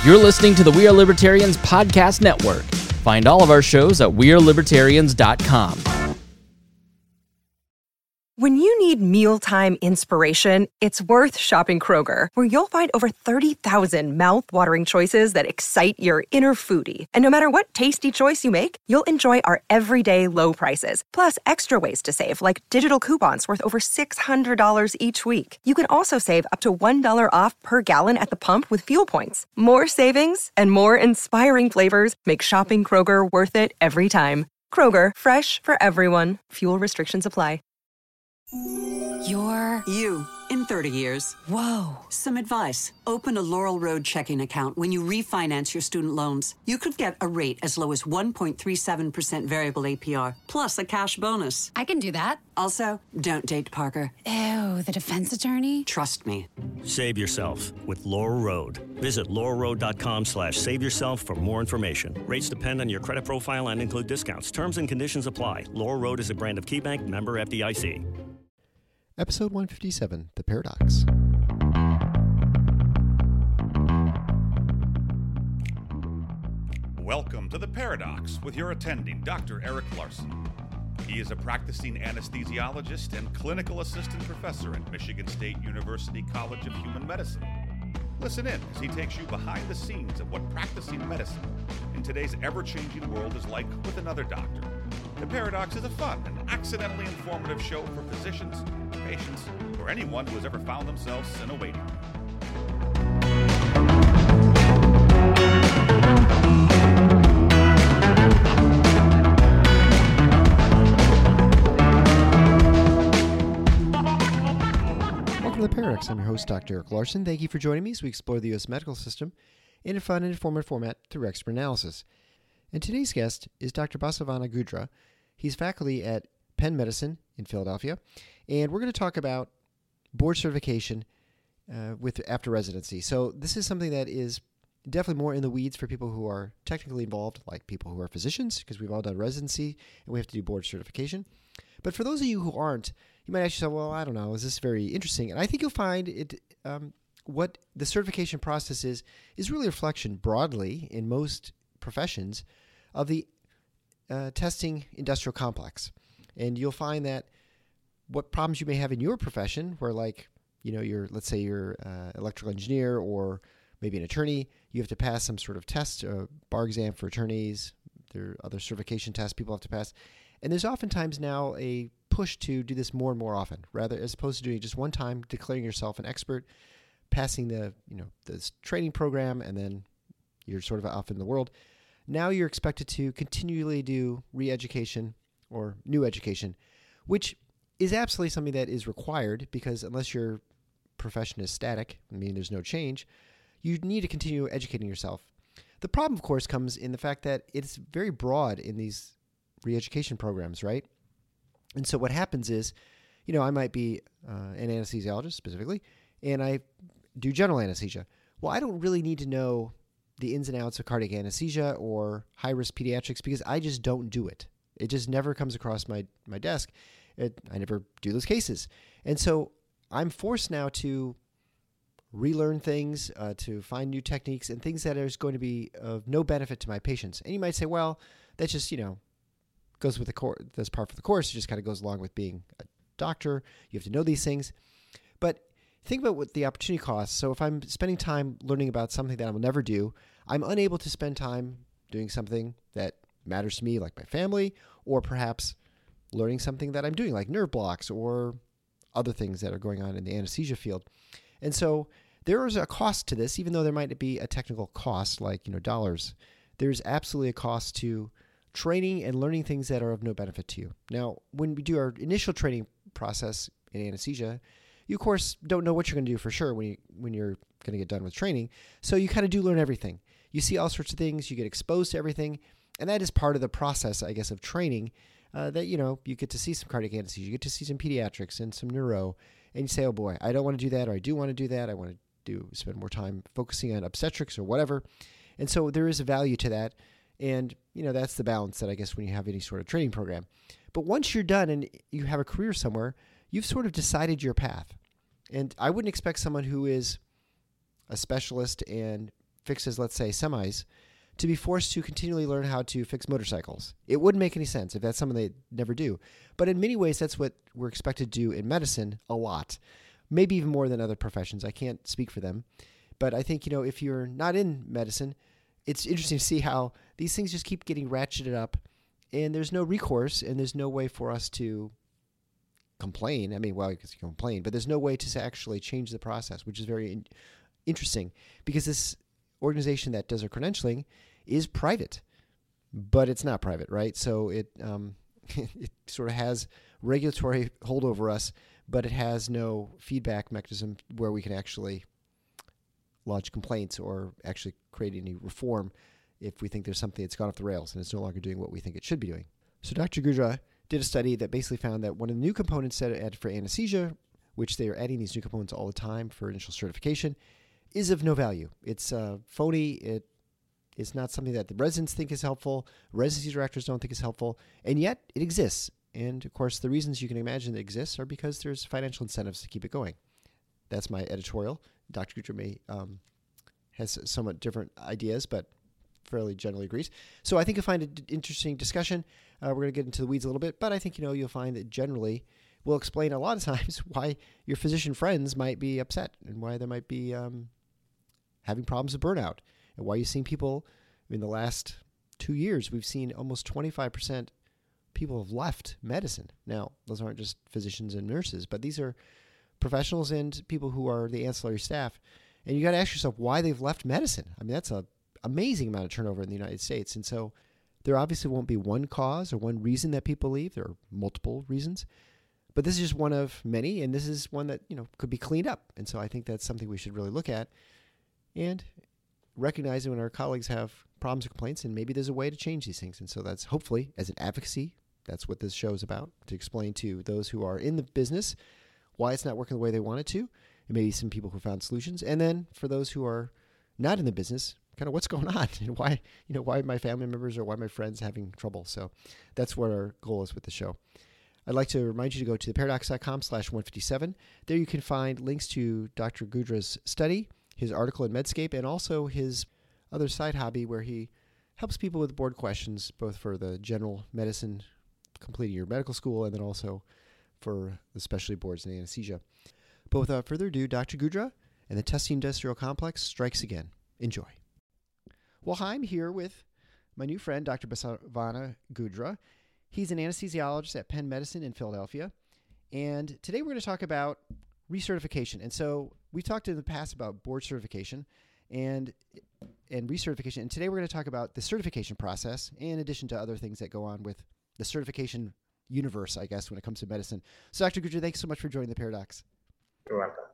You're listening to the We Are Libertarians Podcast Network. Find all of our shows at wearelibertarians.com. When you need mealtime inspiration, it's worth shopping Kroger, where you'll find over 30,000 mouth-watering choices that excite your inner foodie. And no matter what tasty choice you make, you'll enjoy our everyday low prices, plus extra ways to save, like digital coupons worth over $600 each week. You can also save up to $1 off per gallon at the pump with fuel points. More savings and more inspiring flavors make shopping Kroger worth it every time. Kroger, fresh for everyone. Fuel restrictions apply. You in 30 years. Whoa. Some advice. Open a Laurel Road checking account when you refinance your student loans. You could get a rate as low as 1.37% variable APR, plus a cash bonus. I can do that. Also, don't date Parker. Ew, the defense attorney? Trust me. Save yourself with Laurel Road. Visit laurelroad.com/saveyourself for more information. Rates depend on your credit profile and include discounts. Terms and conditions apply. Laurel Road is a brand of KeyBank, member FDIC. Episode 157, The Paradox. Welcome to The Paradox with your attending, Dr. Eric Larson. He is a practicing anesthesiologist and clinical assistant professor at Michigan State University College of Human Medicine. Listen in as he takes you behind the scenes of what practicing medicine in today's ever-changing world is like with another doctor. The Paradox is a fun and accidentally informative show for physicians, patients, or anyone who has ever found themselves in a waiting room. Welcome to The Paradox. I'm your host, Dr. Eric Larson. Thank you for joining me as we explore the U.S. medical system in a fun and informative format through expert analysis. And today's guest is Dr. Basavana Gudra. He's faculty at Penn Medicine in Philadelphia, and we're going to talk about board certification after residency. So this is something that is definitely more in the weeds for people who are technically involved, like people who are physicians, because we've all done residency and we have to do board certification. But for those of you who aren't, you might ask yourself, well, I don't know, is this very interesting? And I think you'll find it. What the certification process is really a reflection broadly in most professions of the testing industrial complex. And you'll find that what problems you may have in your profession, where let's say you're electrical engineer or maybe an attorney, you have to pass some sort of test, bar exam for attorneys. There are other certification tests people have to pass. And there's oftentimes now a push to do this more and more often, rather as opposed to doing it just one time, declaring yourself an expert, passing this training program, and then you're sort of off in the world. Now you're expected to continually do re-education or new education, which is absolutely something that is required because unless your profession is static, there's no change, you need to continue educating yourself. The problem, of course, comes in the fact that it's very broad in these re-education programs, right? And so what happens is, I might be an anesthesiologist specifically, and I do general anesthesia. Well, I don't really need to know the ins and outs of cardiac anesthesia or high-risk pediatrics because I just don't do it. It just never comes across my desk. I never do those cases. And so I'm forced now to relearn things, to find new techniques and things that are going to be of no benefit to my patients. And you might say, well, that just, goes with the course. That's part of the course. It just kind of goes along with being a doctor. You have to know these things. But think about what the opportunity costs. So if I'm spending time learning about something that I will never do, I'm unable to spend time doing something that matters to me, like my family, or perhaps learning something that I'm doing, like nerve blocks or other things that are going on in the anesthesia field. And so there is a cost to this, even though there might be a technical cost, like dollars. There's absolutely a cost to training and learning things that are of no benefit to you. Now, when we do our initial training process in anesthesia, you, of course, don't know what you're going to do for sure when you're going to get done with training. So you kind of do learn everything. You see all sorts of things. You get exposed to everything. And that is part of the process, I guess, of training that, you get to see some cardiac anesthesia. You get to see some pediatrics and some neuro. And you say, oh, boy, I don't want to do that, or I do want to do that. I want to spend more time focusing on obstetrics or whatever. And so there is a value to that. And, that's the balance that I guess when you have any sort of training program. But once you're done and you have a career somewhere, you've sort of decided your path. And I wouldn't expect someone who is a specialist and fixes, let's say, semis, to be forced to continually learn how to fix motorcycles. It wouldn't make any sense if that's something they never do. But in many ways, that's what we're expected to do in medicine a lot, maybe even more than other professions. I can't speak for them. But I think, if you're not in medicine, it's interesting to see how these things just keep getting ratcheted up, and there's no recourse, and there's no way for us to complain. I mean, well, you can complain, but there's no way to actually change the process, which is very interesting, because this organization that does our credentialing is private, but it's not private, right? So it it sort of has regulatory hold over us, but it has no feedback mechanism where we can actually lodge complaints or actually create any reform if we think there's something that's gone off the rails and it's no longer doing what we think it should be doing. So Dr. Gudra did a study that basically found that one of the new components that are added for anesthesia, which they are adding these new components all the time for initial certification, is of no value. It's phony. It is not something that the residents think is helpful. Residency directors don't think is helpful, and yet it exists. And of course, the reasons you can imagine it exists are because there's financial incentives to keep it going. That's my editorial. Dr. Gudra may has somewhat different ideas, but fairly generally agrees. So I think you'll find it an interesting discussion. We're going to get into the weeds a little bit, but I think you'll find that generally we'll explain a lot of times why your physician friends might be upset and why they might be having problems with burnout, and why you're seeing people in the last 2 years, we've seen almost 25% people have left medicine. Now, those aren't just physicians and nurses, but these are professionals and people who are the ancillary staff. And you got to ask yourself why they've left medicine. I mean, that's an amazing amount of turnover in the United States. And so there obviously won't be one cause or one reason that people leave. There are multiple reasons. But this is just one of many, and this is one that, could be cleaned up. And so I think that's something we should really look at and recognizing when our colleagues have problems or complaints, and maybe there's a way to change these things. And so that's hopefully, as an advocacy, that's what this show is about, to explain to those who are in the business why it's not working the way they want it to, and maybe some people who found solutions. And then for those who are not in the business, kind of what's going on and why, why my family members or why my friends are having trouble. So that's what our goal is with the show. I'd like to remind you to go to theparadox.com/157. There you can find links to Dr. Gudra's study, his article in Medscape, and also his other side hobby where he helps people with board questions, both for the general medicine, completing your medical school, and then also for the specialty boards and anesthesia. But without further ado, Dr. Gudra and the Tuskegee Industrial Complex strikes again. Enjoy. Well, hi, I'm here with my new friend, Dr. Basavana Gudra. He's an anesthesiologist at Penn Medicine in Philadelphia. And today we're going to talk about recertification. And so we talked in the past about board certification and recertification. And today we're going to talk about the certification process, in addition to other things that go on with the certification universe, I guess, when it comes to medicine. So Dr. Gudra, thanks so much for joining the Paradox. You're welcome.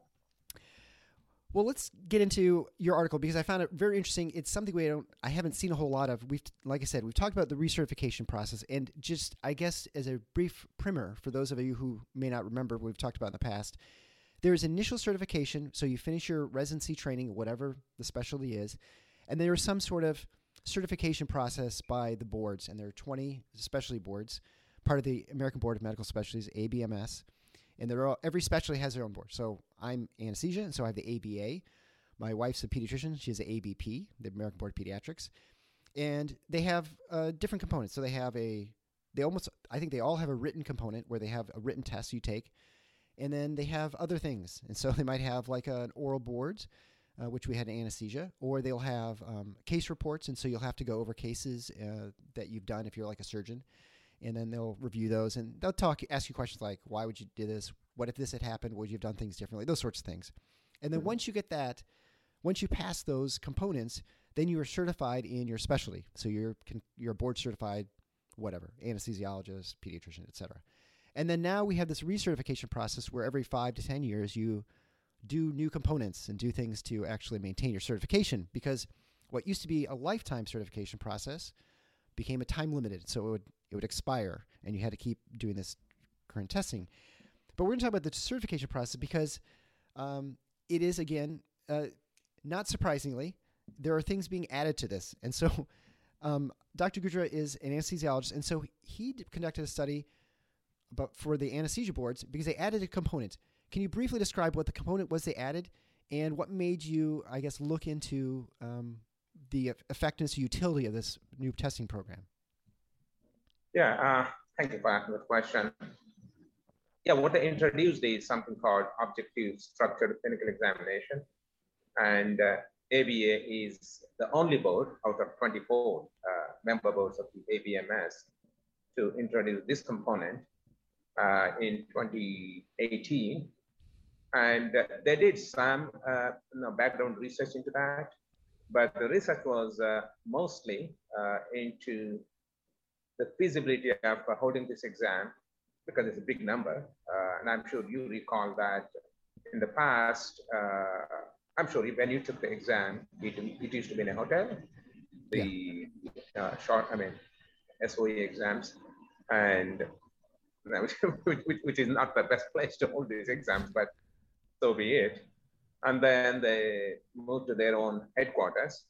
Well, let's get into your article because I found it very interesting. It's something I haven't seen a whole lot of. Like I said, we've talked about the recertification process, and just, I guess, as a brief primer for those of you who may not remember what we've talked about in the past, there is initial certification. So you finish your residency training, whatever the specialty is, and there is some sort of certification process by the boards, and there are 20 specialty boards, part of the American Board of Medical Specialties, ABMS. And every specialty has their own board. So I'm anesthesia, and so I have the ABA. My wife's a pediatrician. She has the ABP, the American Board of Pediatrics. And they have different components. So I think they all have a written component where they have a written test you take. And then they have other things. And so they might have like an oral board, which we had in anesthesia, or they'll have case reports. And so you'll have to go over cases that you've done if you're like a surgeon. And then they'll review those, and they'll ask you questions like, why would you do this? What if this had happened? Would you have done things differently? Those sorts of things. And then once you get that, once you pass those components, then you are certified in your specialty. So you're board certified, whatever, anesthesiologist, pediatrician, et cetera. And then now we have this recertification process where every 5 to 10 years you do new components and do things to actually maintain your certification, because what used to be a lifetime certification process became a time limited. So it would expire, and you had to keep doing this current testing. But we're going to talk about the certification process because it is, again, not surprisingly, there are things being added to this. And so Dr. Gudra is an anesthesiologist, and so he conducted a study for the anesthesia boards because they added a component. Can you briefly describe what the component was they added and what made you, I guess, look into the effectiveness and utility of this new testing program? Yeah, thank you for asking the question. Yeah, what they introduced is something called Objective Structured Clinical Examination. And ABA is the only board out of 24 member boards of the ABMS to introduce this component in 2018. And they did some background research into that, but the research was mostly into the feasibility of holding this exam, because it's a big number. And I'm sure you recall that in the past, I'm sure when you took the exam, it used to be in a hotel, the SOE exams, and which is not the best place to hold these exams, but so be it. And then they moved to their own headquarters.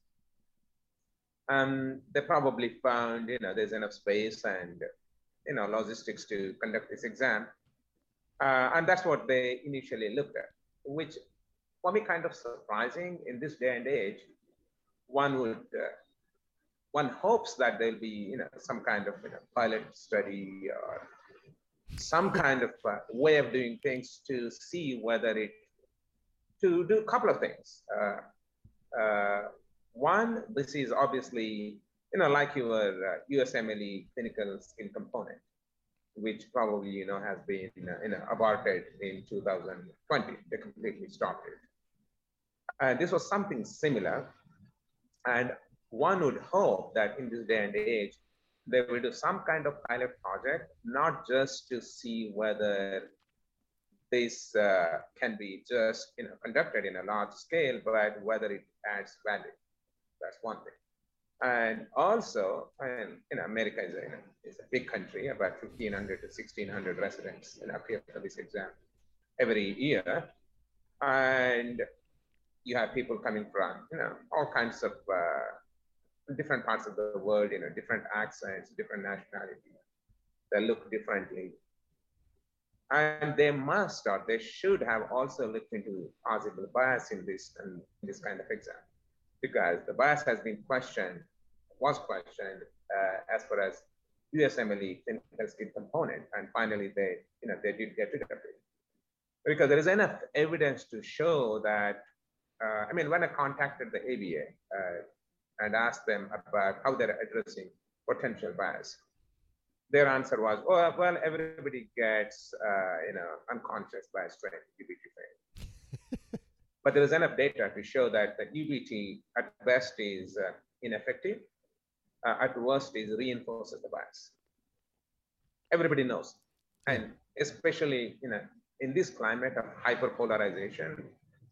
They probably found, there's enough space and, logistics to conduct this exam. And that's what they initially looked at, which for me kind of surprising in this day and age. One hopes that there'll be, some kind of pilot study or some kind of way of doing things to see whether to do a couple of things. One, this is obviously, like your USMLE clinical skill component, which probably, has been, aborted in 2020. They completely stopped it. This was something similar. And one would hope that in this day and age, they will do some kind of pilot project, not just to see whether this can be just, conducted in a large scale, but whether it adds value. That's one thing. And also, America is a big country, about 1,500 to 1,600 residents appear for this exam every year. And you have people coming from, all kinds of different parts of the world, different accents, different nationalities. They look differently. And they must, or they should have also looked into possible bias in this kind of exam, because the bias was questioned as far as USMLE clinical skill component, and finally they did get rid of it, because there is enough evidence to show that. When I contacted the ABA and asked them about how they're addressing potential bias, their answer was, "Oh, well, everybody gets unconscious bias training, UBT training." But there is enough data to show that the UBT at best is ineffective, at worst is reinforces the bias. Everybody knows, and especially in this climate of hyperpolarization,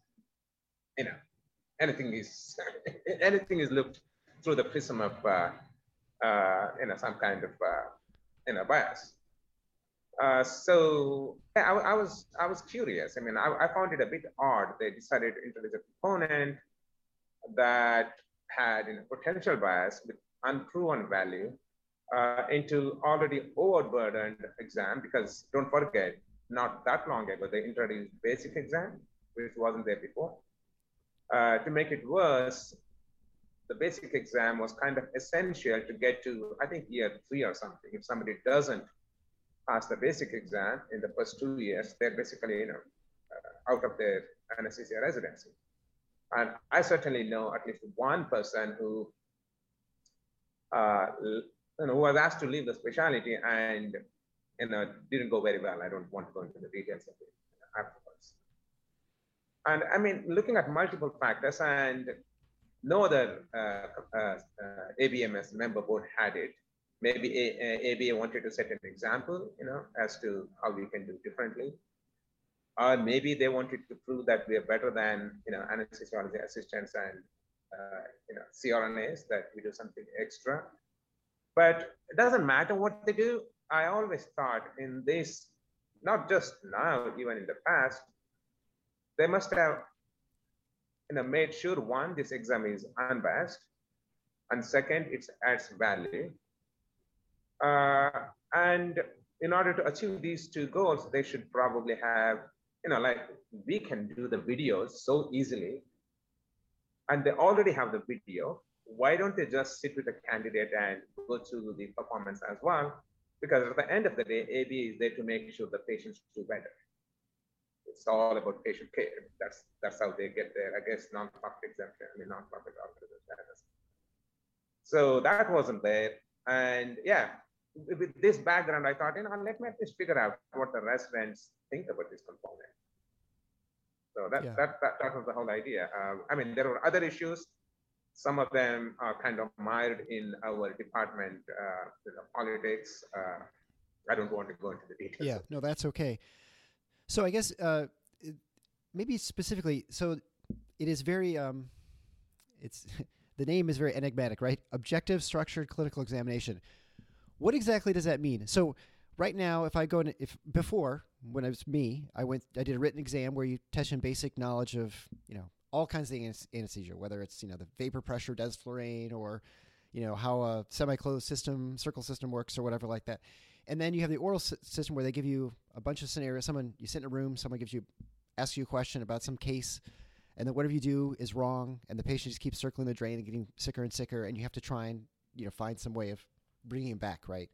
anything is looked through the prism of some kind of bias. So I was curious. I found it a bit odd. They decided to introduce a component that had potential bias with unproven value into already overburdened exam, because don't forget, not that long ago, they introduced basic exam, which wasn't there before. To make it worse, the basic exam was kind of essential to get to, I think, year 3 or something. If somebody doesn't pass the basic exam in the first 2 years, they're basically, out of their anesthesia residency. And I certainly know at least one person who was asked to leave the specialty and, didn't go very well. I don't want to go into the details of it afterwards. And looking at multiple factors, and no other ABMS member board had it. Maybe ABA wanted to set an example, as to how we can do differently. Or maybe they wanted to prove that we are better than, anesthesiology assistants and, CRNAs, that we do something extra. But it doesn't matter what they do. I always thought in this, not just now, even in the past, they must have made sure, one, this exam is unbiased, and second, it adds value. And in order to achieve these two goals, they should probably have like we can do the videos so easily, and they already have the video. Why don't they just sit with the candidate and go through the performance as well? Because at the end of the day, AB is there to make sure the patients do better. It's all about patient care. That's how they get there. I guess non-profit exemption, non-profit status. So that wasn't there. And yeah, with this background, I thought, let me at least figure out what the residents think about this component. So that was the whole idea. There were other issues. Some of them are kind of mired in our department, politics. I don't want to go into the details. Yeah, no, that's okay. So I guess maybe specifically, so it is very, it's the name is very enigmatic, right? Objective structured clinical examination. What exactly does that mean? So right now, if I go in, before when it was me, I did a written exam where you test in basic knowledge of, all kinds of anesthesia, whether it's, the vapor pressure, desflurane, or, how a semi-closed system, circle system works or whatever like that. And then you have the oral system where they give you a bunch of scenarios. You sit in a room, someone asks you a question about some case, and then whatever you do is wrong, and the patient just keeps circling the drain and getting sicker and sicker, and you have to try and, find some way of bringing him back, right?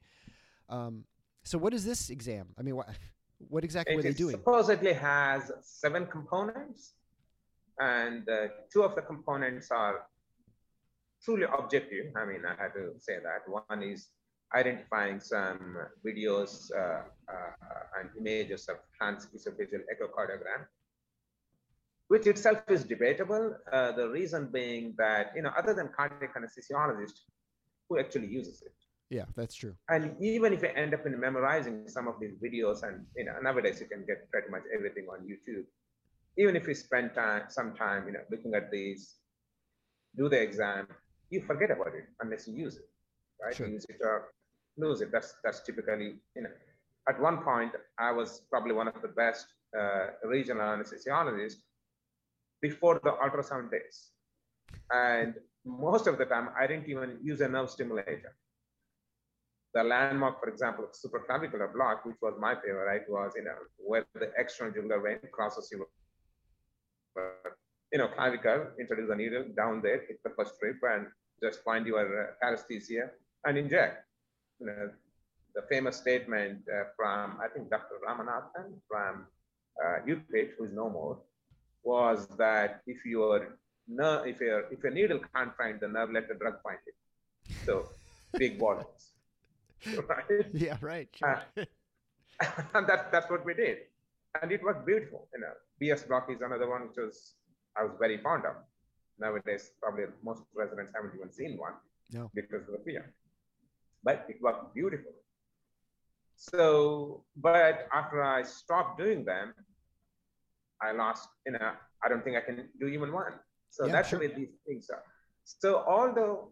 So what is this exam? What exactly were they doing? It supposedly has 7 components, and 2 of the components are truly objective. I had to say that. One is identifying some videos and images of transesophageal echocardiogram, which itself is debatable. The reason being that, other than cardiac anesthesiologist, who actually uses it? Yeah, that's true. And even if you end up in memorizing some of these videos, and nowadays you can get pretty much everything on YouTube. Even if you spend some time, looking at these, do the exam, you forget about it unless you use it, right? Sure. You use it or lose it. That's typically, At one point, I was probably one of the best regional anesthesiologists before the ultrasound days, and most of the time I didn't even use a nerve stimulator. The landmark, for example, of supraclavicular block, which was my favorite, was where the external jugular vein crosses your clavicle. Introduce a needle down there, hit the first strip, and just find your paresthesia and inject. The famous statement from, I think, Dr. Ramanathan from UPenn, who is no more, was that if your needle can't find the nerve, let the drug find it. So big volumes. Right? Yeah, right. Sure. And that's what we did. And it was beautiful. BS block is another one which I was very fond of. Nowadays, probably most residents haven't even seen one because of the fear. But it was beautiful. So, but after I stopped doing them, I lost, I don't think I can do even one. So that's the way these things are. So although,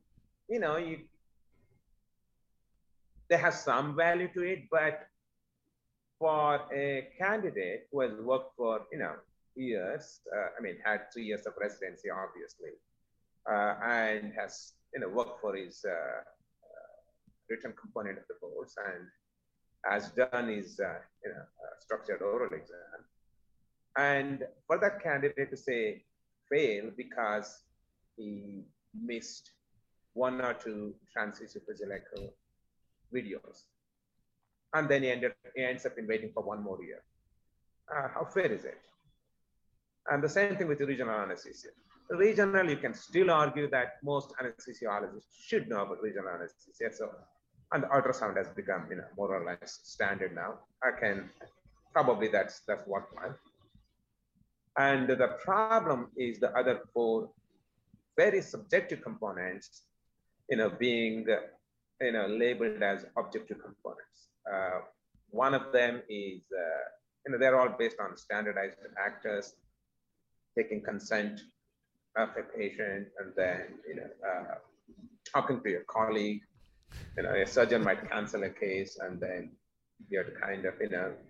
they have some value to it, but for a candidate who has worked for, years, had 3 years of residency, obviously, and has, worked for his written component of the course and has done his, structured oral exam. And for that candidate to say fail because he missed 1 or 2 transesophageal echo videos, and then he ends up in waiting for 1 more year. How fair is it? And the same thing with the regional anesthesia. Regional, you can still argue that most anesthesiologists should know about regional anesthesia. So, and the ultrasound has become, more or less standard now. Probably that's worthwhile. And the problem is the other 4 very subjective components, being, labeled as objective components. One of them is, they're all based on standardized actors, taking consent of a patient, and then, talking to your colleague. A surgeon might cancel a case, and then you have to kind of,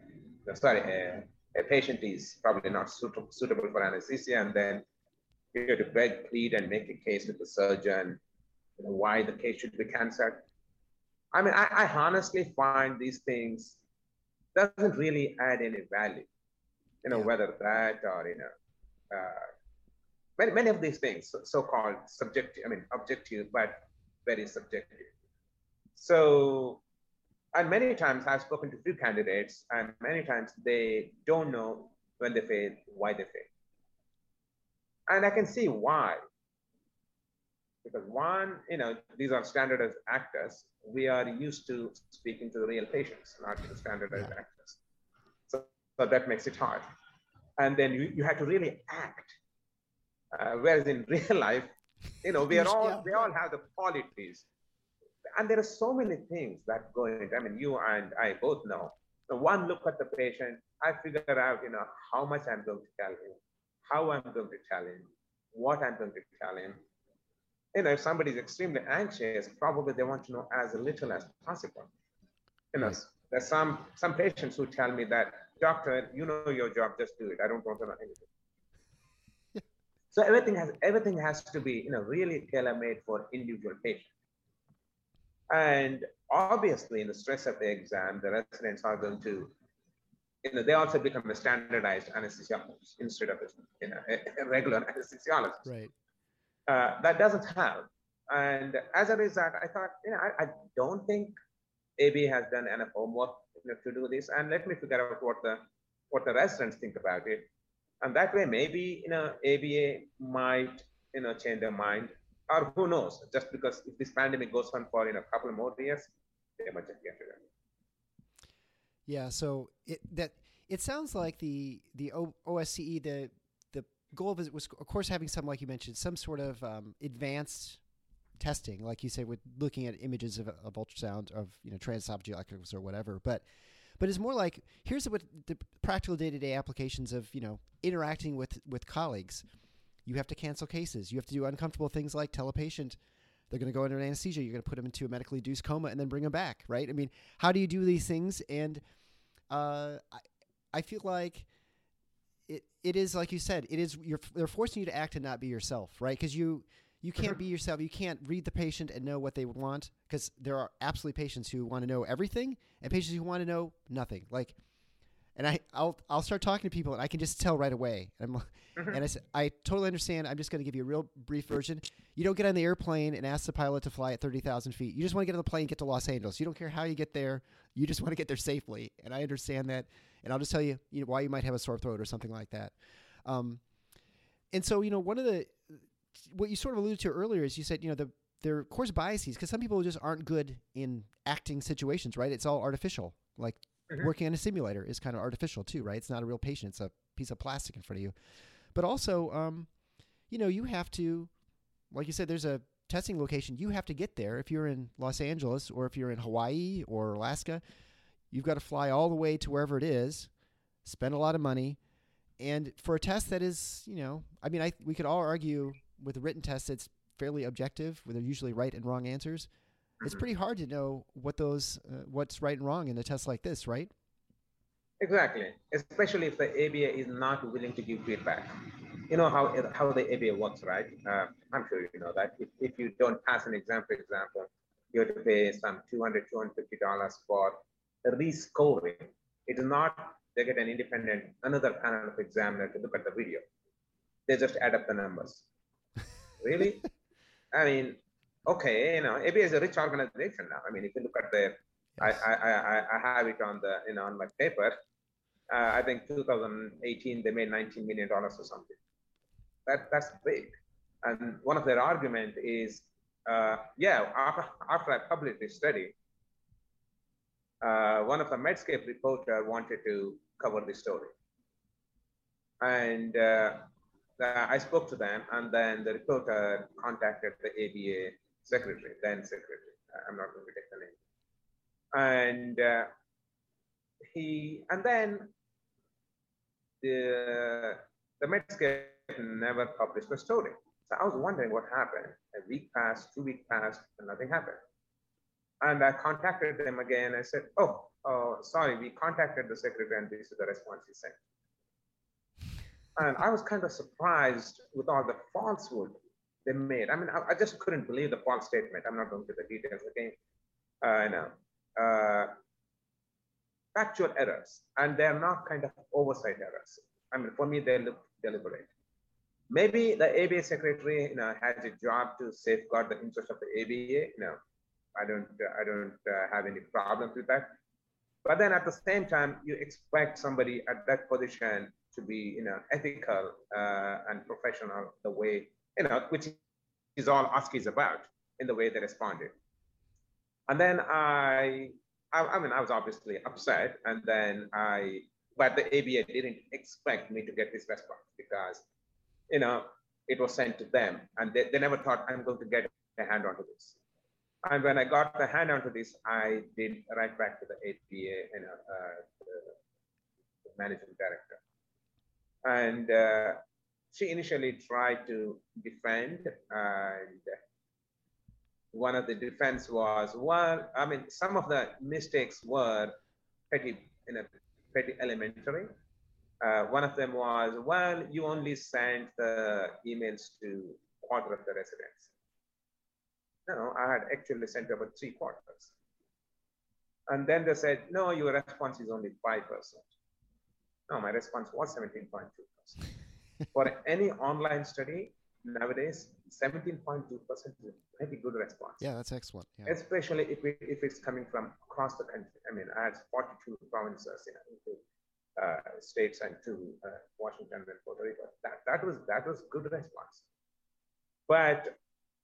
a patient is probably not suitable for anesthesia, and then you have to beg, plead, and make a case with the surgeon, why the case should be canceled. I honestly find these things doesn't really add any value. whether that or, many of these things, so-called subjective, objective, but very subjective. So, and many times I've spoken to few candidates, and many times they don't know when they fail, why they fail. And I can see why. Because one, these are standardized actors. We are used to speaking to the real patients, not to the standardized actors. So that makes it hard. And then you have to really act. Whereas in real life, we all have the qualities. And there are so many things that go into, you and I both know. So one look at the patient, I figure out, how much I'm going to tell him, how I'm going to tell him, what I'm going to tell him. If somebody is extremely anxious, probably they want to know as little as possible. There's some patients who tell me that, doctor, you know your job, just do it. I don't want to know anything. So everything has to be, really tailor-made for individual patient. And obviously, in the stress of the exam, the residents are going to, they also become a standardized anesthesiologist instead of a regular anesthesiologist. Right. That doesn't help. And as a result, I thought, I don't think ABA has done enough homework to do this. And let me figure out what the residents think about it. And that way, maybe, ABA might, change their mind. Or who knows, just because if this pandemic goes on for a couple more years, they might just get rid of it. Yeah, so it sounds like the OSCE, the goal of it was, of course, having some, like you mentioned, some sort of advanced testing, like you say, with looking at images of ultrasound of transesophageal echoes or whatever. But it's more like, here's what the practical day-to-day applications of interacting with colleagues. You have to cancel cases. You have to do uncomfortable things like tell a patient they're going to go under anesthesia. You're going to put them into a medically induced coma and then bring them back, right? How do you do these things? And I feel like it is, like you said, they're forcing you to act and not be yourself, right? Because you can't be yourself. You can't read the patient and know what they would want, because there are absolutely patients who want to know everything and patients who want to know nothing. And I'll start talking to people and I can just tell right away. And I said, I totally understand. I'm just going to give you a real brief version. You don't get on the airplane and ask the pilot to fly at 30,000 feet. You just want to get on the plane and get to Los Angeles. You don't care how you get there. You just want to get there safely. And I understand that. And I'll just tell you, why you might have a sore throat or something like that. And so, one of what you sort of alluded to earlier is you said, there are, of course, biases, because some people just aren't good in acting situations, right? It's all artificial. Like working on a simulator is kind of artificial too, right? It's not a real patient. It's a piece of plastic in front of you. But also, you have to, like you said, there's a testing location. You have to get there. If you're in Los Angeles or if you're in Hawaii or Alaska, you've got to fly all the way to wherever it is, spend a lot of money. And for a test that is, we could all argue with a written test that's fairly objective, where they're usually right and wrong answers. It's pretty hard to know what's right and wrong in a test like this, right? Exactly, especially if the ABA is not willing to give feedback. You know how the ABA works, right? I'm sure you know that. If you don't pass an exam, for example, you have to pay some $200, $250 for rescoring. It is not, they get another panel of examiner to look at the video. They just add up the numbers. Really? Okay, ABA is a rich organization now. If you look at their, yes. I have it on on my paper. I think 2018 they made $19 million or something. That's big. And one of their argument is, after I published this study, one of the Medscape reporter wanted to cover this story, and I spoke to them, and then the reporter contacted the ABA secretary, then secretary. I'm not going to take the name. And then the Medscape never published the story. So I was wondering what happened. A week passed, 2 weeks passed, and nothing happened. And I contacted them again. I said, sorry, we contacted the secretary and this is the response he sent. And I was kind of surprised with all the falsehood they made. I just couldn't believe the false statement. I'm not going to the details again. Factual errors, and they're not kind of oversight errors. I mean, for me, they look deliberate. Maybe the ABA secretary, has a job to safeguard the interest of the ABA. I don't have any problems with that. But then at the same time, you expect somebody at that position to be, ethical and professional the way, which is all OSCE is about in the way they responded. And then I was obviously upset, and then but the ABA didn't expect me to get this response because, it was sent to them, and they never thought I'm going to get a hand onto this. And when I got the hand onto this, I did write back to the ABA, the managing director. And she initially tried to defend, and one of the defense was, well, I mean, some of the mistakes were pretty elementary. One of them was, well, you only sent the emails to quarter of the residents. No, I had actually sent about 3/4. And then they said, no, your response is only 5%. No, my response was 17.2%. For any online study nowadays, 17.2% is a pretty good response. Yeah, that's excellent. Yeah. Especially if it's coming from across the country. I mean, I had 42 provinces, states and 2 Washington and Puerto Rico. That was good response. But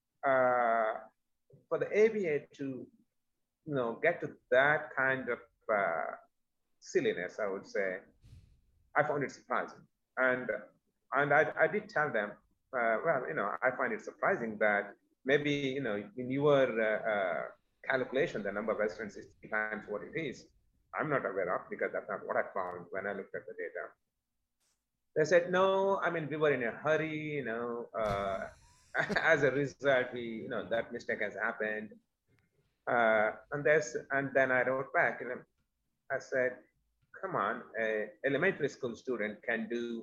for the ABA to, get to that kind of silliness, I would say, I found it surprising. And I did tell them, I find it surprising that maybe, in your calculation, the number of residents is 3 times what it is. I'm not aware of, because that's not what I found when I looked at the data. They said, no, I mean, we were in a hurry, as a result, that mistake has happened. And then I wrote back, I said, come on, an elementary school student can do,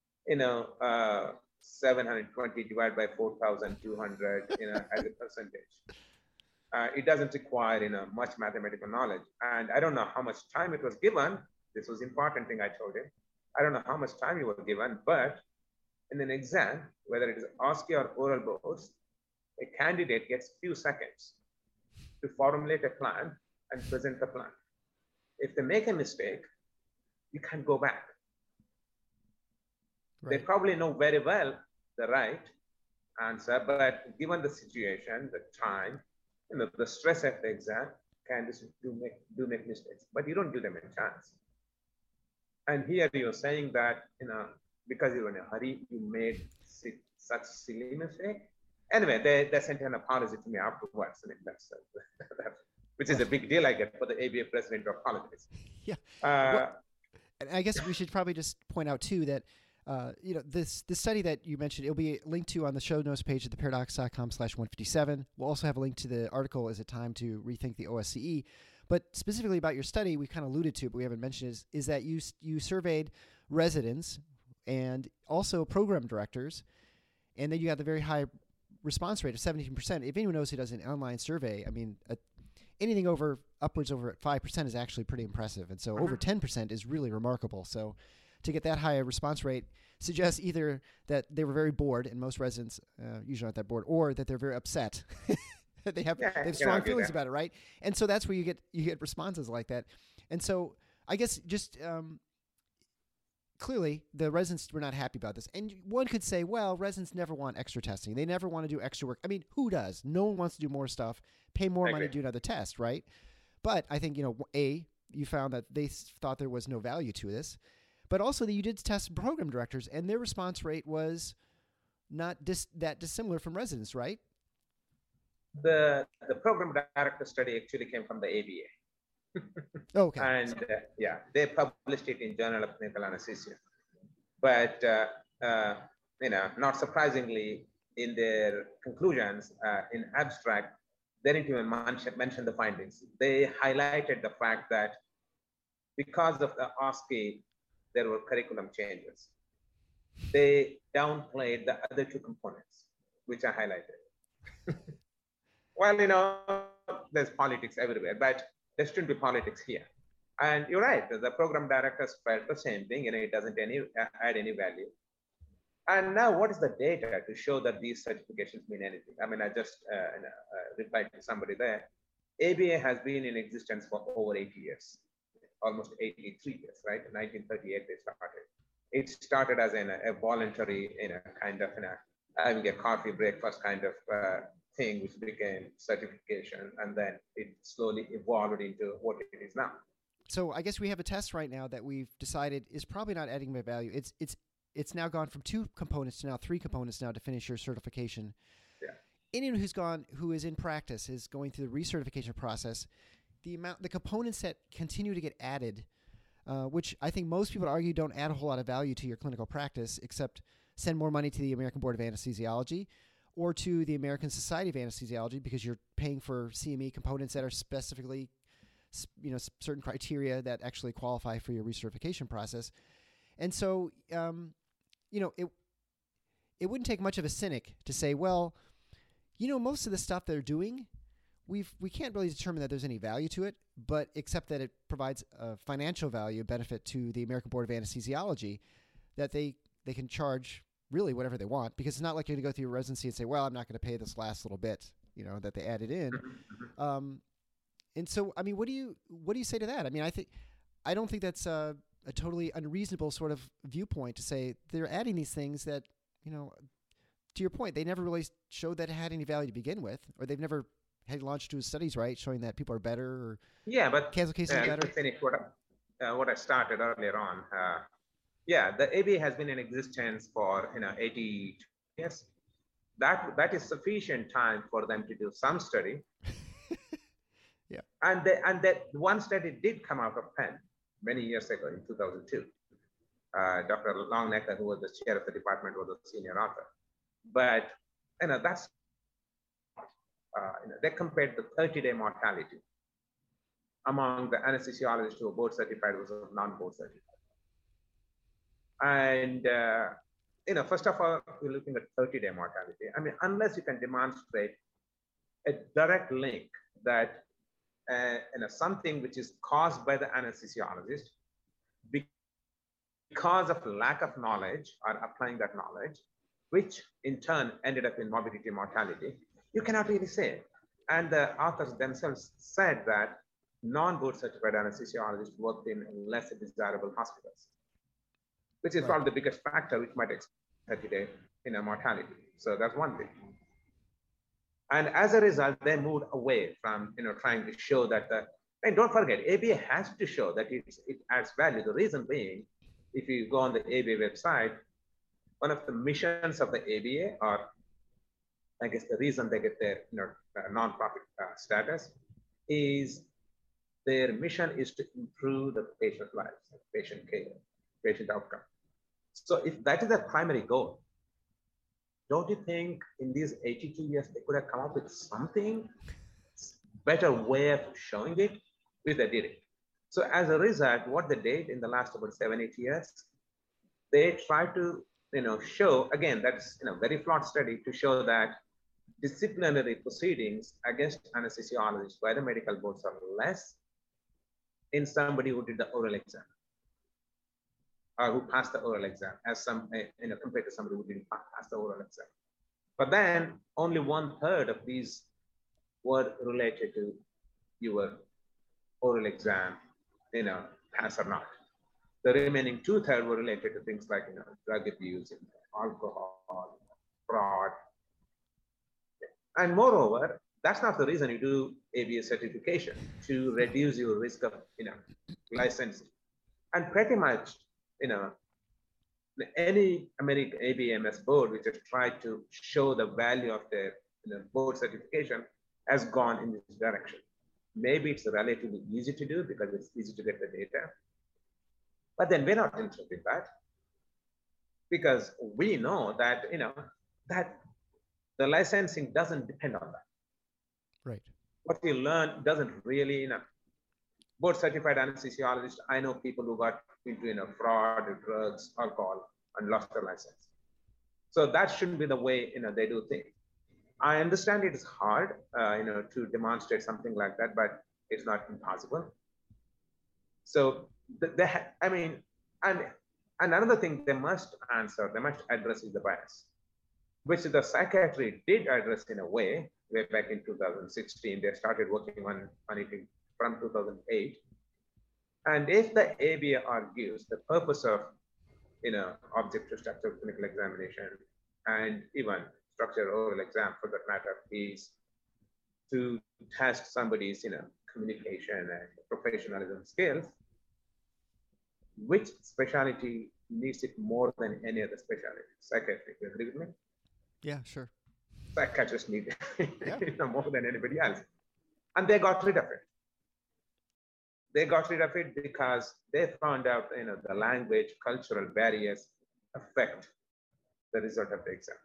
720 divided by 4,200, as a percentage. It doesn't require, much mathematical knowledge. And I don't know how much time it was given. This was important thing I told him. I don't know how much time you were given, but in an exam, whether it is OSCE or oral boards, a candidate gets few seconds to formulate a plan and present the plan. If they make a mistake, you can go back. Right. They probably know very well the right answer, but given the situation, the time, the stress of the exam, candidates do make mistakes, but you don't give them a chance. And here you're saying that, because you were in a hurry, you made such silly mistake. Anyway, they sent an apology to me afterwards. I mean, that's which is a big deal, I get, for the ABA president to apologize. Yeah. And I guess we should probably just point out too that this study that you mentioned, it'll be linked to on the show notes page at theparadox.com/157. We'll also have a link to the article, Is It Time to Rethink the OSCE? But specifically about your study, we kind of alluded to, but we haven't mentioned is that you surveyed residents and also program directors, and then you got the very high response rate of 17%. If anyone knows who does an online survey, I mean, anything upwards over 5% is actually pretty impressive. And so over 10% is really remarkable. So to get that high a response rate suggests either that they were very bored, and most residents usually aren't that bored, or that they're very upset. they have strong feelings about it, right? And so that's where you get responses like that. And so I guess just clearly the residents were not happy about this. And one could say, well, residents never want extra testing. They never want to do extra work. I mean, who does? No one wants to do more stuff, pay more money to do another test, right? But I think, you found that they thought there was no value to this. But also that you did test program directors, and their response rate was not that dissimilar from residents, right? The program director study actually came from the ABA. Okay. And they published it in Journal of Clinical Anesthesia. But, not surprisingly, in their conclusions, in abstract, they didn't even mention the findings. They highlighted the fact that because of the OSCE, there were curriculum changes. They downplayed the other 2 components, which I highlighted. Well, there's politics everywhere, but there shouldn't be politics here. And you're right, the program directors felt the same thing, it doesn't add any value. And now what is the data to show that these certifications mean anything? I mean, I just replied to somebody there. ABA has been in existence for over 80 years, almost 83 years, right? In 1938, they started. It started as a voluntary, kind of, having a coffee breakfast kind of thing, which became certification. And then it slowly evolved into what it is now. So I guess we have a test right now that we've decided is probably not adding value. It's now gone from 2 components to now 3 components now to finish your certification. Yeah. Anyone who is in practice is going through the recertification process. The components that continue to get added, which I think most people argue don't add a whole lot of value to your clinical practice, except send more money to the American Board of Anesthesiology or to the American Society of Anesthesiology, because you're paying for CME components that are specifically, certain criteria that actually qualify for your recertification process. And so, it wouldn't take much of a cynic to say, well, most of the stuff they're doing, we can't really determine that there's any value to it, but except that it provides a financial value benefit to the American Board of Anesthesiology, that they can charge really whatever they want, because it's not like you're going to go through your residency and say, well, I'm not going to pay this last little bit, that they added in. And so, I mean, what do you say to that? I mean, I don't think that's a totally unreasonable sort of viewpoint to say they're adding these things that, to your point, they never really showed that it had any value to begin with, or they've never had longitudinal studies, right, showing that people are better or but cancel cases are better. Finish what I started earlier on. The ABA has been in existence for 80 years. That is sufficient time for them to do some study. Yeah. And that one study did come out of Penn many years ago in 2002. Dr. Longnecker, who was the chair of the department, was a senior author. But that's they compared the 30-day mortality among the anesthesiologists who are board certified versus non-board certified. And first of all, we're looking at 30-day mortality. I mean, unless you can demonstrate a direct link that something which is caused by the anesthesiologist because of lack of knowledge or applying that knowledge, which in turn ended up in morbidity and mortality, you cannot really say. And the authors themselves said that non-board certified anesthesiologists worked in less desirable hospitals, which is probably the biggest factor which might explain 30-day mortality. So that's one thing. And as a result, they moved away from trying to show that and don't forget, ABA has to show that it adds value. The reason being, if you go on the ABA website, one of the missions of the ABA, or I guess the reason they get their nonprofit status, is their mission is to improve the patient lives, patient care, patient outcome. So if that is their primary goal, don't you think in these 82 years they could have come up with something better way of showing it, which they did it. So as a result, what they did in the last about 7-8 years, they tried to show, again, that's very flawed study, to show that disciplinary proceedings against anesthesiologists by the medical boards are less in somebody who did the oral exam or who passed the oral exam, as compared to somebody who didn't pass the oral exam. But then only 1/3 of these were related to your oral exam, pass or not. The remaining 2/3 were related to things like drug abuse, alcohol, fraud. And moreover, that's not the reason you do ABA certification, to reduce your risk of licensing. And pretty much, any American ABMS board which has tried to show the value of their board certification has gone in this direction. Maybe it's relatively easy to do because it's easy to get the data. But then we're not interested in that, because we know that, that the licensing doesn't depend on that. Right. What we learn doesn't really, board certified anesthesiologists, I know people who got into fraud, drugs, alcohol, and lost their license. So that shouldn't be the way they do things. I understand it is hard, to demonstrate something like that, but it's not impossible. So I mean, and another thing they must address is the bias, which the psychiatry did address in a way way back in 2016. They started working on it from 2008. And if the ABA argues the purpose of objective structured clinical examination and even structured oral exam for that matter is to test somebody's communication and professionalism skills, which specialty needs it more than any other specialty? Psychiatry. You agree with me? Yeah, sure. Psychiatrists need it more than anybody else. And they got rid of it. They got rid of it because they found out the language, cultural barriers affect the result of the exam.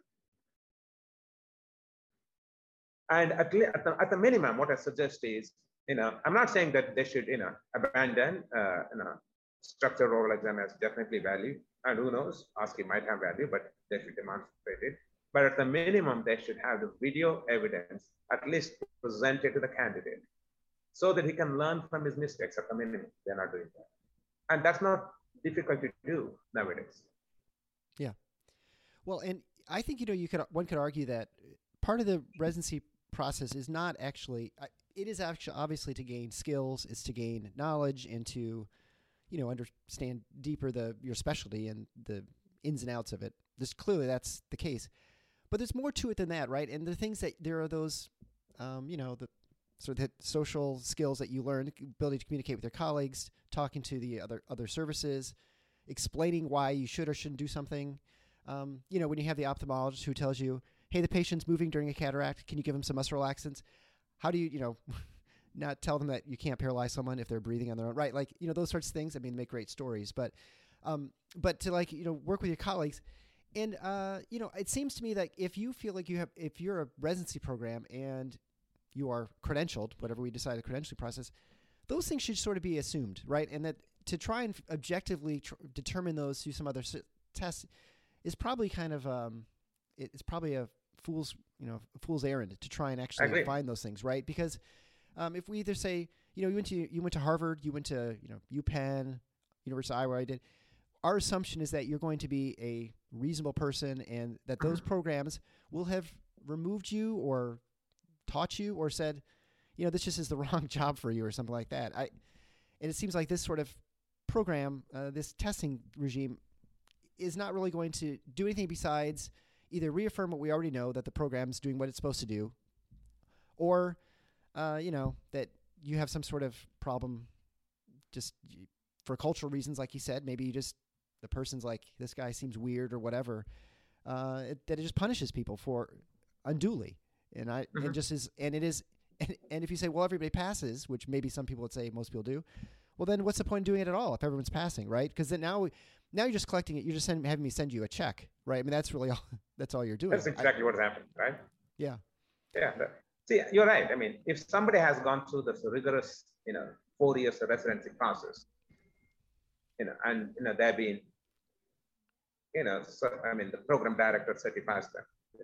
And at the minimum, what I suggest is, I'm not saying that they should, abandon, structured oral exam has definitely value, and who knows, OSCE might have value, but they should demonstrate it. But at the minimum, they should have the video evidence at least presented to the candidate so that he can learn from his mistakes. At the minimum, they're not doing that. And that's not difficult to do nowadays. Yeah. Well, and I think, one could argue that part of the residency process is not actually, it is actually obviously to gain skills, it's to gain knowledge and to, understand deeper your specialty and the ins and outs of it. Clearly that's the case. But there's more to it than that, right? And the things that there are those, the sort of the social skills that you learn, the ability to communicate with your colleagues, talking to the other services, explaining why you should or shouldn't do something. When you have the ophthalmologist who tells you, hey, the patient's moving during a cataract, can you give them some muscle relaxants? How do you, not tell them that you can't paralyze someone if they're breathing on their own, right? Like, those sorts of things, make great stories. But to work with your colleagues. And, it seems to me that if you feel like if you're a residency program and you are credentialed, whatever we decide the credentialing process, those things should sort of be assumed, right? And that to try and objectively determine those through some other tests is probably kind of, it's probably a fool's errand to try and actually find those things, right? Because if we either say, you went to Harvard, you went to, UPenn, University of Iowa, I did, our assumption is that you're going to be a reasonable person and that those programs will have removed you or taught you or said, this just is the wrong job for you or something like that. And it seems like this sort of program, this testing regime is not really going to do anything besides either reaffirm what we already know, that the program's doing what it's supposed to do, or, that you have some sort of problem just for cultural reasons, like you said, maybe the person's like, this guy seems weird or whatever, that it just punishes people for unduly. And and if you say, well, everybody passes, which maybe some people would say most people do, well, then what's the point of doing it at all if everyone's passing, right? Because then now you're just collecting it. You're just having me send you a check, right? That's really all. That's all you're doing. That's exactly what happened, right? Yeah. Yeah. See, you're right. If somebody has gone through this rigorous, 4 years of residency process, and they've been, the program director certifies them.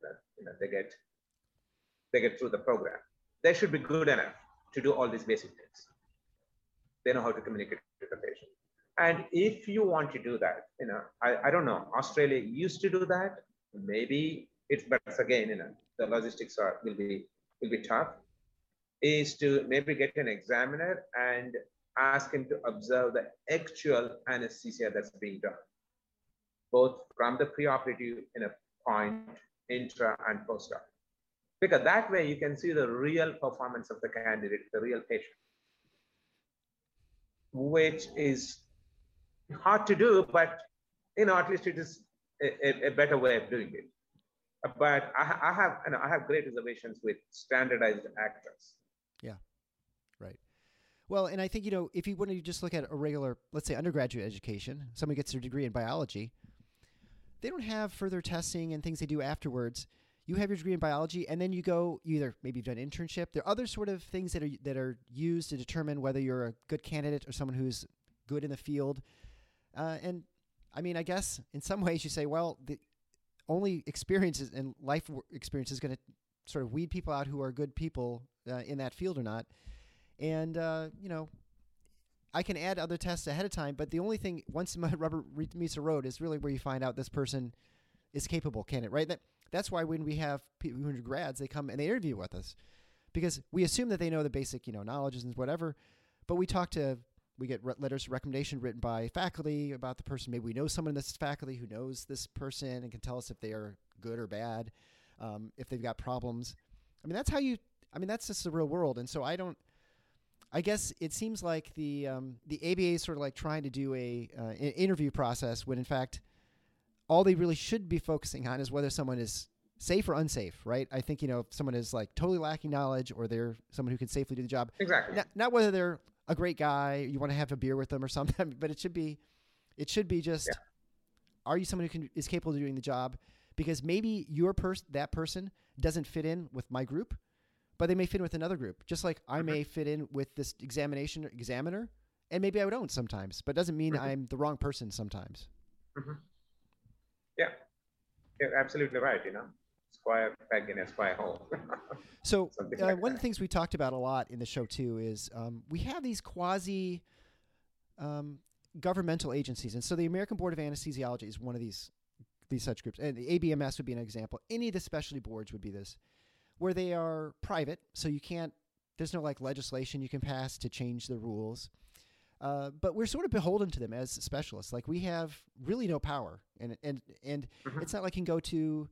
They get through the program. They should be good enough to do all these basic things. They know how to communicate with the patient. And if you want to do that, I don't know, Australia used to do that. Maybe but again, the logistics will be tough, is to maybe get an examiner and ask him to observe the actual anesthesia that's being done, both from the preoperative point, intra and post-op. Because that way you can see the real performance of the candidate, the real patient, which is hard to do, but at least it is a better way of doing it. But I have great reservations with standardized actors. Yeah, right. Well, and I think, if you want to just look at a regular, let's say, undergraduate education, somebody gets their degree in biology, they don't have further testing and things they do afterwards. You have your degree in biology, and then you either maybe you've done an internship. There are other sort of things that are used to determine whether you're a good candidate or someone who's good in the field. And I guess in some ways you say, well, the only experiences and life experience is going to sort of weed people out who are good people in that field or not. And, I can add other tests ahead of time, but the only thing, once the rubber meets the road, is really where you find out this person is capable candidate, right? That's why when we have people who are grads, they come and they interview with us because we assume that they know the basic, knowledges and whatever, but we get letters of recommendation written by faculty about the person. Maybe we know someone in this faculty who knows this person and can tell us if they are good or bad, if they've got problems. I mean, that's just the real world. And so I guess it seems like the ABA is sort of like trying to do an interview process when in fact all they really should be focusing on is whether someone is safe or unsafe, right? I think, if someone is like totally lacking knowledge or they're someone who can safely do the job. Exactly. Not whether they're a great guy, you want to have a beer with them or something, but it should be just, are you someone who is capable of doing the job? Because maybe that person doesn't fit in with my group, but they may fit in with another group. Just like I may fit in with this examiner, and maybe I don't sometimes, but it doesn't mean I'm the wrong person sometimes. Mm-hmm. Yeah, you're absolutely right. Square peg in a square hole. So one of the things we talked about a lot in the show too is we have these quasi governmental agencies, and so the American Board of Anesthesiology is one of these such groups, and the ABMS would be an example. Any of the specialty boards would be this, where they are private, so there's no like legislation you can pass to change the rules. But we're sort of beholden to them as specialists. Like we have really no power, and it's not like you can go to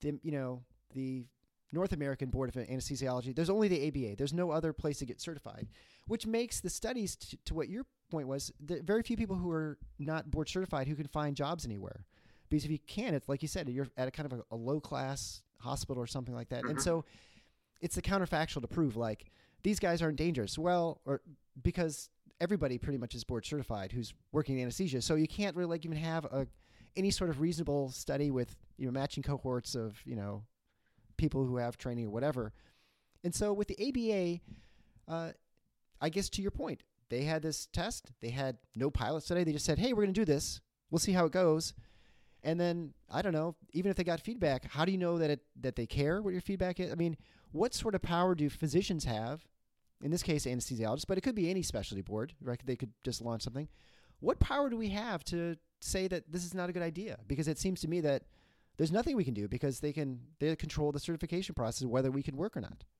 the North American Board of Anesthesiology. There's only the ABA. There's no other place to get certified, which makes the studies to what your point was. Very few people who are not board certified who can find jobs anywhere, because if you can, it's like you said, you're at a kind of a low class hospital or something like that, and so it's the counterfactual to prove like these guys aren't dangerous. Well, or because everybody pretty much is board certified who's working in anesthesia. So you can't really even have any sort of reasonable study with, matching cohorts of, people who have training or whatever. And so with the ABA, I guess to your point, they had this test. They had no pilot study. They just said, hey, we're going to do this. We'll see how it goes. And then, I don't know, even if they got feedback, how do you know that they care what your feedback is? I mean, what sort of power do physicians have? In this case, anesthesiologists, but it could be any specialty board, right? They could just launch something. What power do we have to say that this is not a good idea? Because it seems to me that there's nothing we can do because they control the certification process, whether we can work or not.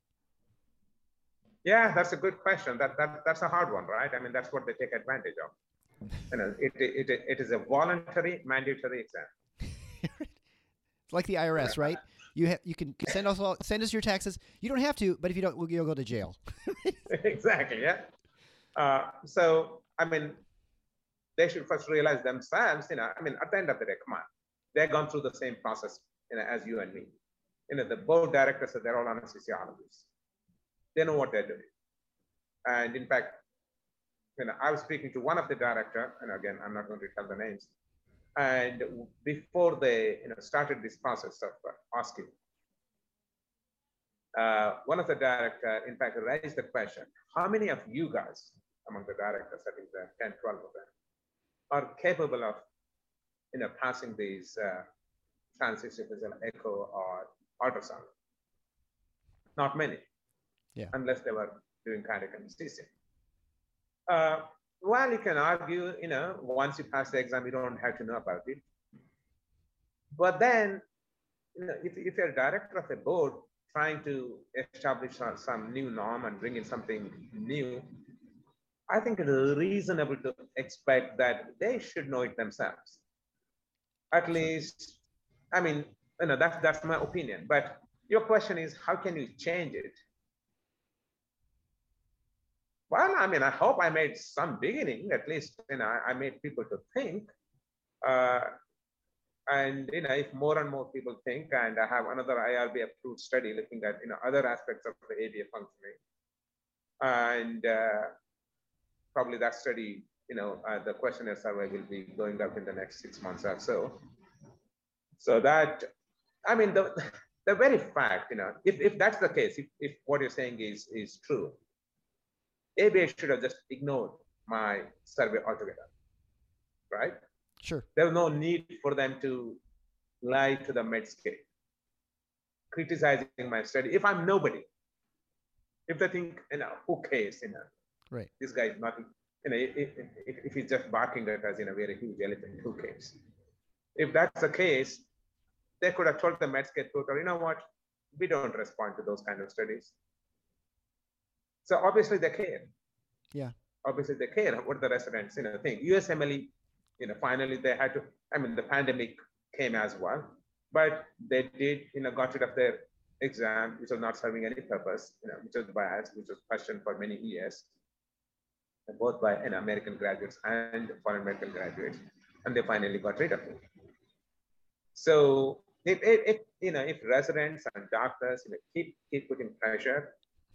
Yeah, that's a good question. That's a hard one, right? I mean, that's what they take advantage of. It is a voluntary, mandatory exam. It's like the IRS, right? You can send us your taxes. You don't have to, but if you don't, you'll go to jail. Exactly. Yeah. So I mean, they should first realize themselves. At the end of the day, come on, they've gone through the same process, as you and me. The board directors, they're all anesthesiologists. They know what they're doing. And in fact, I was speaking to one of the director, and again, I'm not going to tell the names. And before they started this process of asking, one of the directors, in fact, raised the question, how many of you guys, among the directors, I think there are 10, 12 of them, are capable of passing these transesophageal echo or ultrasound? Not many, unless they were doing cardiac anesthesia. Well, you can argue, once you pass the exam, you don't have to know about it. But then, if you're a director of a board trying to establish some new norm and bring in something new, I think it is reasonable to expect that they should know it themselves. At least, that's my opinion. But your question is, how can you change it? Well, I hope I made some beginning, at least, I made people to think. And, if more and more people think, and I have another IRB approved study looking at, other aspects of the ABA functioning. And probably that study, the questionnaire survey will be going up in the next 6 months or so. So that, the very fact, if that's the case, if what you're saying is true, ABA should have just ignored my survey altogether, right? Sure. There was no need for them to lie to the Medscape, criticizing my study. If I'm nobody, if they think, who cares, right? This guy is nothing. if he's just barking at us in a very huge elephant, who cares? If that's the case, they could have told the Medscape tutor, you know what, we don't respond to those kind of studies. So obviously they care. Yeah. Obviously they care what the residents, think. USMLE, finally they had to, the pandemic came as well, but they did, got rid of their exam, which was not serving any purpose, which was biased, which was questioned for many years, both by American graduates and foreign American graduates, and they finally got rid of it. So if residents and doctors keep putting pressure,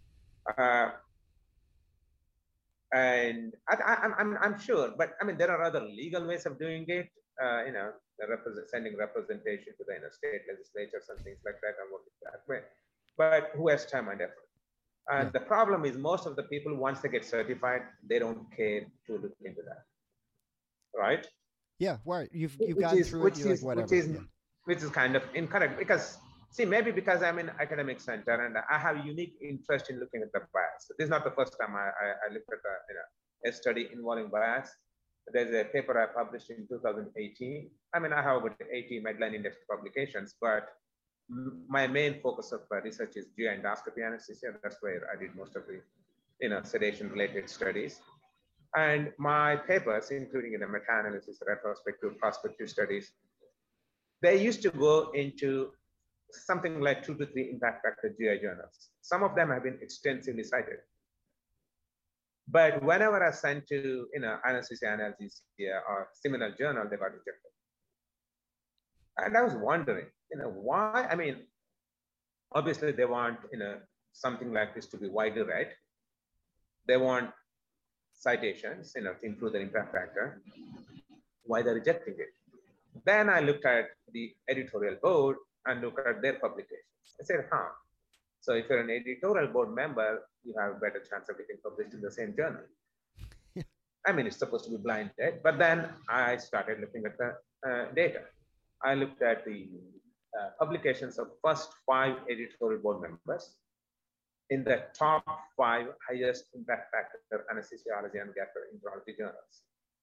and I'm sure, but there are other legal ways of doing it. Sending representation to the state legislatures and things like that, and working that way. But who has time and effort? And the problem is most of the people, once they get certified, they don't care to look into that, right? Yeah, right. You've gone through it. You're like, whatever. Which is kind of incorrect, because maybe because I'm in academic center and I have unique interest in looking at the bias. This is not the first time I looked at a study involving bias. There's a paper I published in 2018. I have about 80 Medline Index publications, but my main focus of research is GI endoscopy anesthesia. That's where I did most of the sedation-related studies. And my papers, including meta-analysis, retrospective, prospective studies, they used to go into something like 2 to 3 impact factor GI journals. Some of them have been extensively cited. But whenever I sent to anesthesia analysis or similar journal, they got rejected. And I was wondering, why? Obviously they want something like this to be widely read. They want citations, to improve the impact factor. Why they're rejecting it? Then I looked at the editorial board and looked at their publications. I said, so if you're an editorial board member, you have a better chance of getting published in the same journal. It's supposed to be blinded, but then I started looking at the data. I looked at the publications of first 5 editorial board members in the top 5 highest impact factor anesthesiology and gastroenterology journals.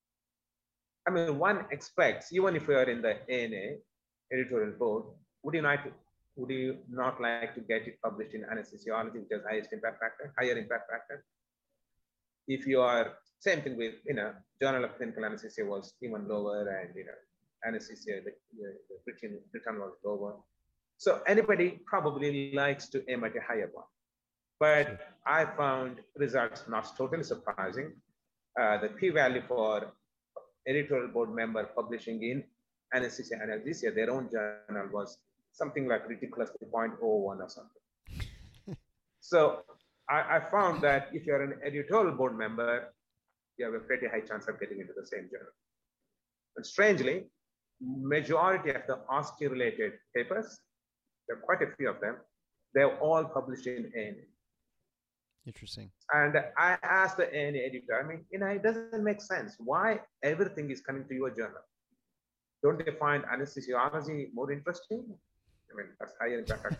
One expects, even if you are in the ANA editorial board, would you not like to get it published in anesthesiology, which has highest impact factor, higher impact factor? If you are, same thing with, Journal of Clinical Anesthesia was even lower, and, anesthesia, the return was lower. So anybody probably likes to aim at a higher one. But I found results not totally surprising. The p-value for editorial board member publishing in anesthesia analgesia, their own journal, was something like ridiculously 0.01 or something. So I found that if you're an editorial board member, you have a pretty high chance of getting into the same journal. And strangely, majority of the OSCE-related papers, there are quite a few of them, they're all published in ANA. Interesting. And I asked the ANA editor, it doesn't make sense. Why everything is coming to your journal? Don't they find anesthesiology more interesting? That's higher impact.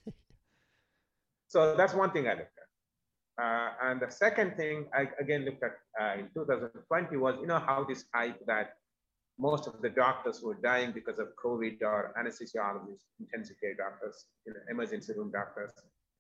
So that's one thing I looked at. And the second thing I again looked at in 2020 was, how this hype that most of the doctors were dying because of COVID, or anesthesiologists, intensive care doctors, emergency room doctors.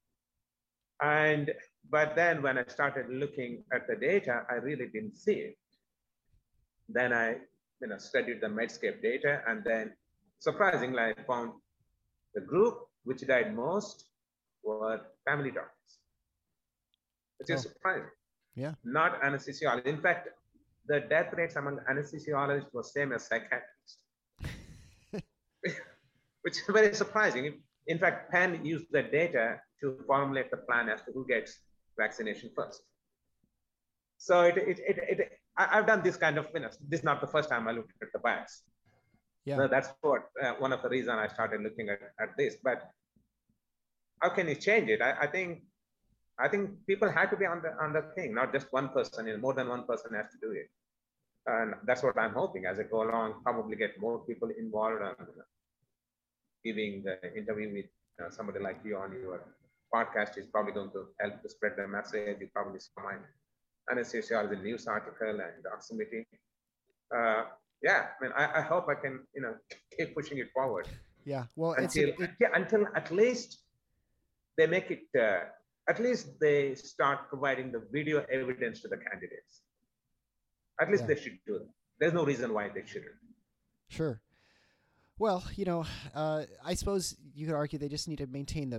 But then when I started looking at the data, I really didn't see it. Then I studied the Medscape data, and then surprisingly, I found the group which died most were family doctors, which is surprising. Yeah. Not anesthesiologists. In fact, the death rates among anesthesiologists was same as psychiatrists, which is very surprising. In fact, Penn used the data to formulate the plan as to who gets vaccination first. So I've done this kind of, this is not the first time I looked at the bias. Yeah. So that's what one of the reasons I started looking at this. But how can you change it? I think people have to be on the thing, not just one person. More than one person has to do it, and that's what I'm hoping as I go along. Probably get more people involved and giving the interview with somebody like you on your podcast is probably going to help to spread the message. You probably saw anesthesiology news article and oximetry. Yeah, I mean, I hope I can, keep pushing it forward. Yeah, well, until at least they make it, at least they start providing the video evidence to the candidates. At least they should do that. There's no reason why they shouldn't. Sure. Well, I suppose you could argue they just need to maintain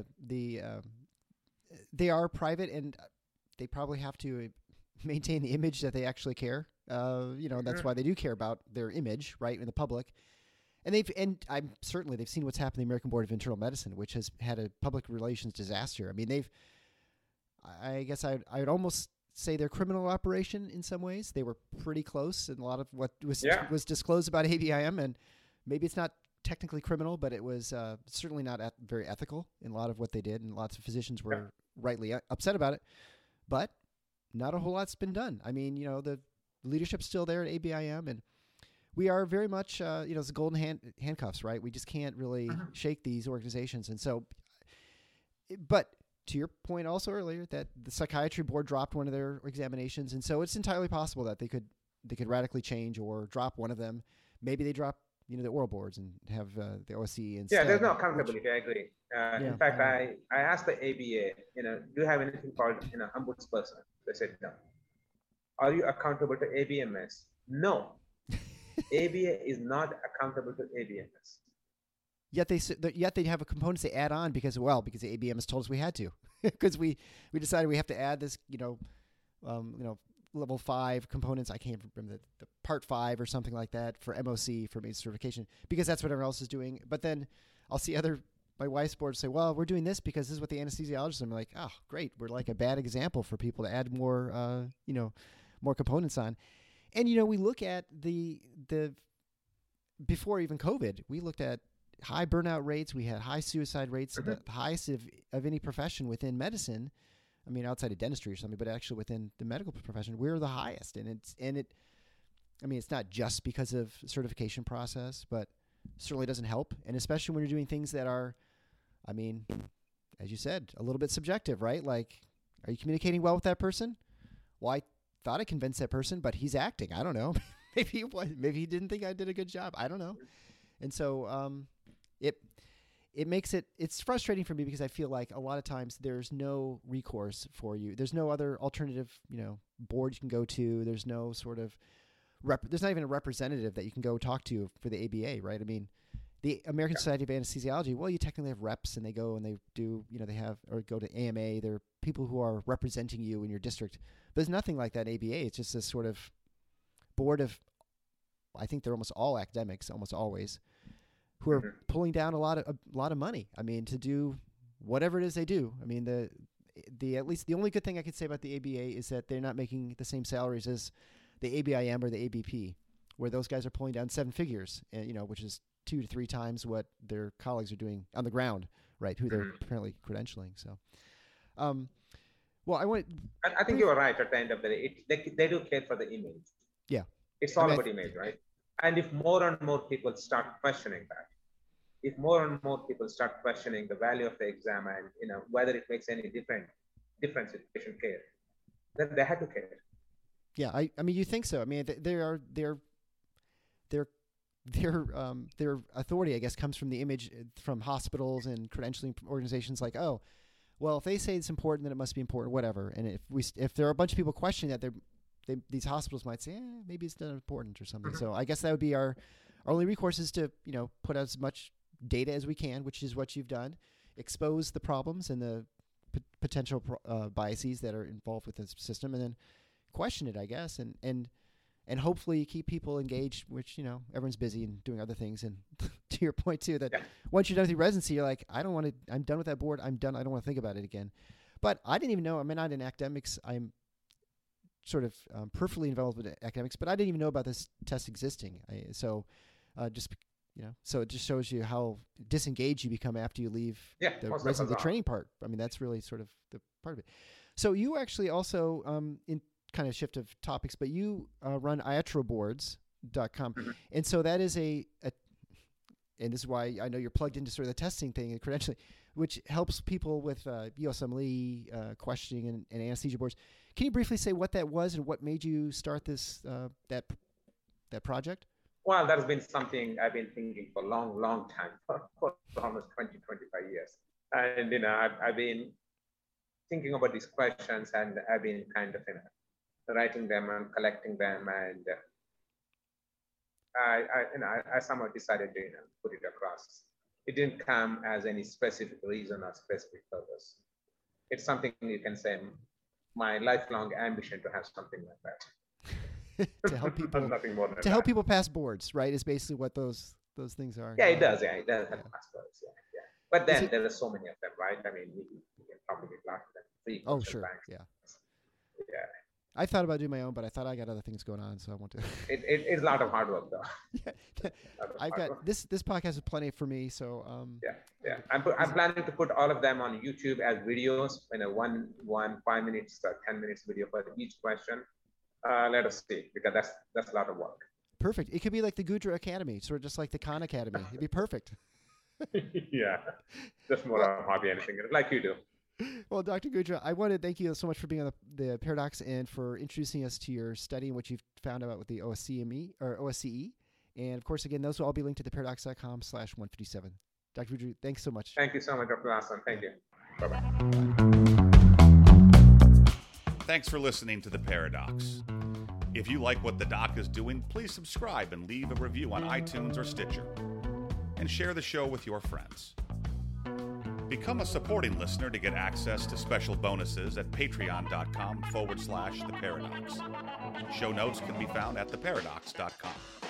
they are private, and they probably have to maintain the image that they actually care. That's why they do care about their image, right, in the public. And they've seen what's happened to the American Board of Internal Medicine, which has had a public relations disaster. I mean, I guess I'd almost say their criminal operation in some ways. They were pretty close in a lot of what was disclosed about ABIM, and maybe it's not technically criminal, but it was certainly not very ethical in a lot of what they did, and lots of physicians were rightly upset about it. But not a whole lot's been done. I mean, the leadership's still there at ABIM, and we are very much, it's golden handcuffs, right? We just can't really shake these organizations. And so, but to your point also earlier, that the psychiatry board dropped one of their examinations, and so it's entirely possible that they could radically change or drop one of them. Maybe they drop, the oral boards and have the OSCE instead. Yeah, there's no accountability. I agree. In fact, I asked the ABA, do you have anything called, ombudsperson? They said no. Are you accountable to ABMS? No. ABA is not accountable to ABMS. Yet they have a components they add on because the ABMS told us we had to, because we decided we have to add this, level 5 components. I can't remember the part 5 or something like that for MOC, for MAID certification, because that's what everyone else is doing. But then I'll see my wife's board say, well, we're doing this because this is what the anesthesiologists are. I'm like, oh, great. We're like a bad example for people to add more, more components on. And, we look at the before even COVID, we looked at high burnout rates. We had high suicide rates, the highest of any profession within medicine. I mean, outside of dentistry or something, but actually within the medical profession, we're the highest. And it's not just because of certification process, but certainly doesn't help. And especially when you're doing things that are, as you said, a little bit subjective, right? Like, are you communicating well with that person? Well, I thought I convinced that person, but he's acting. I don't know. Maybe he didn't think I did a good job. I don't know. And so it makes it's frustrating for me because I feel like a lot of times there's no recourse for you. There's no other alternative, board you can go to. There's no sort of there's not even a representative that you can go talk to for the ABA, right? I mean, the American Society of Anesthesiology, well, you technically have reps, and they go and they do, they have, or go to AMA. They're people who are representing you in your district. But there's nothing like that ABA. It's just this sort of board of, I think they're almost all academics, almost always, who are pulling down a lot of money. I mean, to do whatever it is they do. I mean, at least the only good thing I could say about the ABA is that they're not making the same salaries as the ABIM or the ABP, where those guys are pulling down 7 figures, which is 2 to 3 times what their colleagues are doing on the ground, right? Who they're apparently credentialing. So, I think you were right at the end of the day. They do care for the image. Yeah. It's all about image, right? And if more and more people start questioning that, if more and more people start questioning the value of the exam and, whether it makes any difference in patient care, then they have to care. Yeah, I mean, you think so? I mean, their authority, I guess, comes from the image from hospitals and credentialing organizations. Like, oh, well, if they say it's important, then it must be important, whatever. And if there are a bunch of people questioning that, these hospitals might say, maybe it's not important or something. So I guess that would be our only recourse is to put out as much data as we can, which is what you've done, expose the problems and the potential biases that are involved with the system, and then question it, I guess, and hopefully keep people engaged, which, everyone's busy and doing other things. And to your point too, that once you're done with your residency, you're like, I'm done with that board. I'm done. I don't want to think about it again. But I didn't even know, I'm not in academics. I'm sort of peripherally involved with academics, but I didn't even know about this test existing. So it just shows you how disengaged you become after you leave the residency training part. I mean, that's really sort of the part of it. So you actually also, in kind of shift of topics, but you run iatroboards.com. And so that is and this is why I know you're plugged into sort of the testing thing and credentialing, which helps people with USMLE questioning and anesthesia boards. Can you briefly say what that was and what made you start this that project? Well, that's been something I've been thinking for a long time, for almost 20, 25 years. And, I've been thinking about these questions, and I've been kind of writing them and collecting them. And I somehow decided to put it across. It didn't come as any specific reason or specific purpose. It's something you can say, my lifelong ambition to have something like that. To help people, nothing more than help people pass boards, right? Is basically what those things are. Yeah, it does. Yeah, it does help pass boards. Yeah. But then there are so many of them, right? I mean, you can probably block them. Free. Oh, sure. Banks. Yeah. I thought about doing my own, but I thought I got other things going on, so I want to. It's a lot of hard work, though. Yeah. I've got this podcast is plenty for me, so. Yeah. I'm planning to put all of them on YouTube as videos, one 5 minutes or 10 minutes video for each question. Let us see, because that's a lot of work. Perfect. It could be like the Gudra Academy, sort of just like the Khan Academy. It'd be perfect. Yeah, just more of a hobby, anything like you do. Well, Dr. Gudra, I want to thank you so much for being on the Paradox and for introducing us to your study and what you've found out with the OSCE. And of course, again, those will all be linked to theparadox.com/157. Dr. Gudra, thanks so much. Thank you so much, Dr. Larson. Thank you. Bye-bye. Thanks for listening to The Paradox. If you like what the doc is doing, please subscribe and leave a review on iTunes or Stitcher. And share the show with your friends. Become a supporting listener to get access to special bonuses at patreon.com/theparadox. Show notes can be found at theparadox.com.